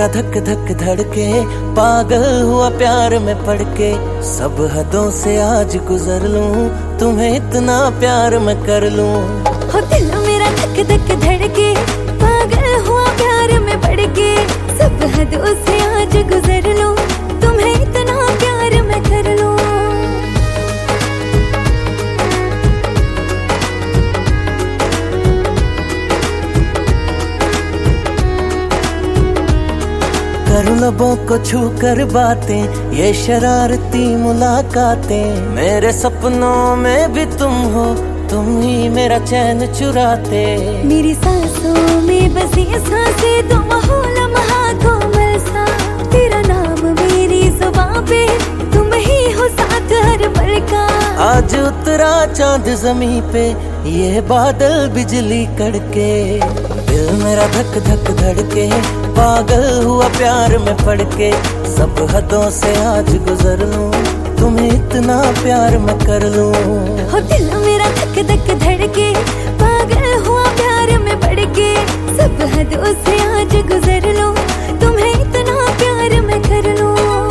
मेरा धक धक धड़के, पागल हुआ प्यार में पड़ के। सब हदों से आज गुजर लूं, तुम्हें इतना प्यार मैं कर लूं। हो दिल मेरा धक धक धड़के, पागल हुआ प्यार में पड़ के। सब हदों से आज गुजर लूं, तुम्हें इतना प्यार मैं कर लूं। करूं लबों को छू कर बातें, ये शरारती मुलाकातें। मेरे सपनों में भी तुम हो, तुम ही मेरा चैन चुराते। मेरी सांसों में बसी सांसें, तुम हो लम्हा कोमल सा। तेरा नाम मेरी जुबां पे, तुम ही हो साथ हर पल का। आज उतरा चांद ज़मीं पे, ये बादल बिजली कड़के। दिल मेरा धक धक धड़के, पागल हुआ प्यार में पड़ के। सब हदों से आज गुजर लूं, तुम्हें इतना प्यार मैं कर लूं। हो दिल मेरा धक धक धड़के, पागल हुआ प्यार में पड़ के। सब हदों से आज गुजर लूं, तुम्हें इतना प्यार मैं कर लूं।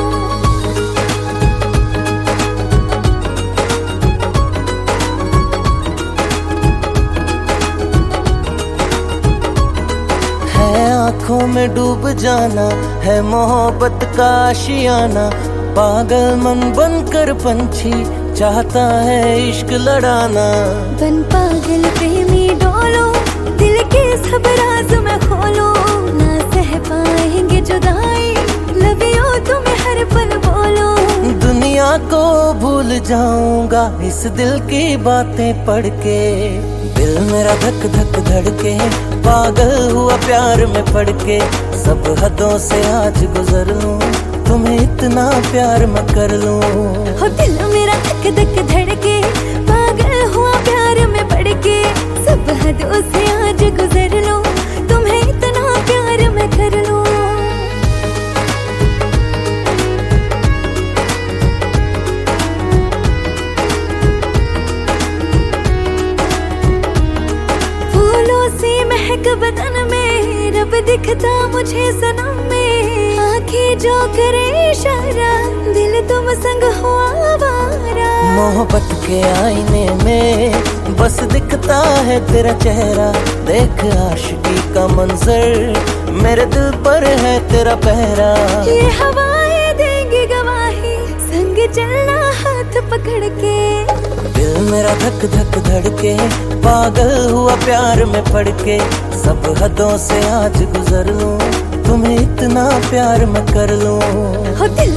आँखों में डूब जाना है मोहब्बत का आशियाना। पागल मन बनकर पंछी चाहता है इश्क लड़ाना। बन पागल प्रेमी डोलो, दिल के सब राज में खोलो। ना सह पाएंगे जुदाई, लव यू तुम्हें हर पल बोलो। दुनिया को भूल जाऊंगा इस दिल की बातें पढ़ के। दिल मेरा धक धक धड़के, पागल हुआ प्यार में पड़ के। सब हदों से आज गुजर लूं, तुम्हें इतना प्यार मैं कर लूं। हो दिल मेरा धक धक धड़के, पागल हुआ प्यार में पड़ के। सब हदों से आज गुजर लूं, तुम्हें इतना प्यार मैं कर लूं। महक बदन में रब दिखता मुझे सनम में। आँखें जो करे इशारा, दिल तुम संग हो आवारा। मोहब्बत के आईने में बस दिखता है तेरा चेहरा। देख आशिकी का मंजर, मेरे दिल पर है तेरा पहरा। ये हवाएं देंगी गवाही, संग चलना हाथ पकड़ के। दिल मेरा धक धक धड़के, पागल हुआ प्यार में पड़ के। सब हदों से आज गुजर लूं, तुम्हें इतना प्यार मैं कर लूं। हो दिल